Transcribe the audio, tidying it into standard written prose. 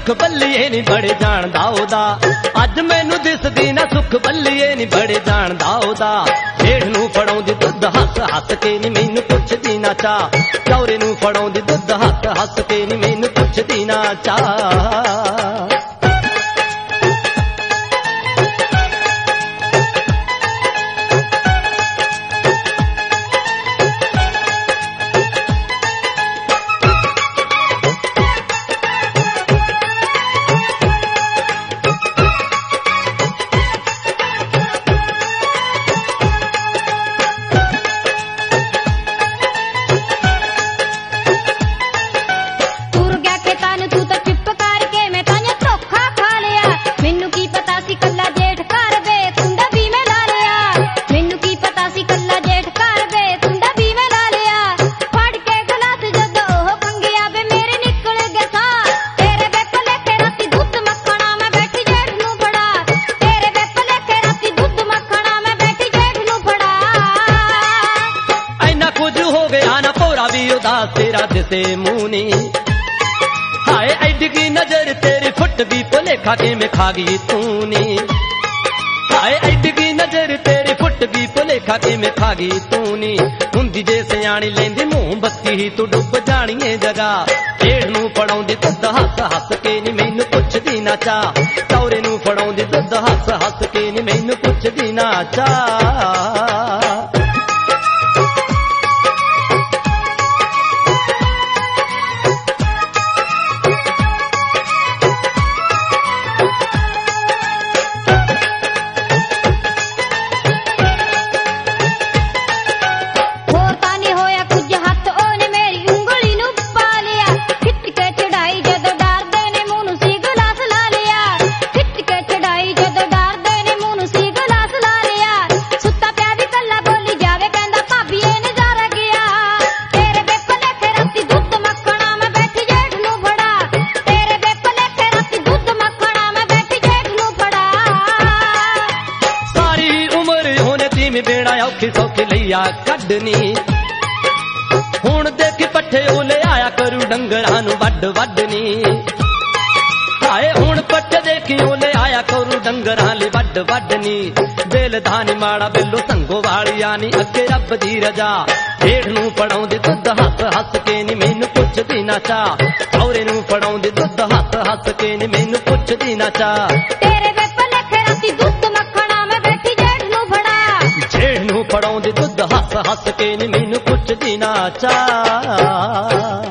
सुख बल्लीए नी बड़े जानदा ओदा अज मैनू दिसदी ना सुख बल्लीए नी बड़े जानदा ओदा जेठ नू फड़ाउंदी दुध हस हस के नी मैनू पुछदी ना चा चौरे नू फड़ाउंदी दुध हस हस के नी मैनू पुछदी ना चा तेरा दिसे मुनी हाय ऐडगी नजर तेरी फुट भी भुलेखा के में खा गई तूनी हाय ऐडगी नजर तेरी फुट भी भुलेखा के में खा गई तूनी हुंदी जे सियाणी लेंदी मोमबत्ती ही तू डुब जाणीए जगह जेठ नू फड़ाउंदी दुध हस हस के नी मैनू पुछदी ना चा चौरे नू फड़ाउंदी दुध हस हस के नी मैनू पुछदी ना चा बेड़ा औखी सौखी लिया कढनी हुण देखी पट्ठे ओले आया करू डंगरां नू वड वडनी हाय हुण पट्ठे देखी ओले आया करू डंगरां ली वड वडनी बेल धानी माड़ा बेलो संगो वालिया नी अगे रब दी रजा जेठ नू फड़ाउंदी दुध हस हस के नी मैनू पुछदी ना चा चौरे नू फड़ाउंदी दुध हस हस के नी मैनू पुछदी ना चा तेरे वे भलेखे राती दुध मक्खणा में बैठी जेठ नू फड़ा जेठ नू फड़ाउंदी दुध हस हस के नी मैनू पुछदी ना चा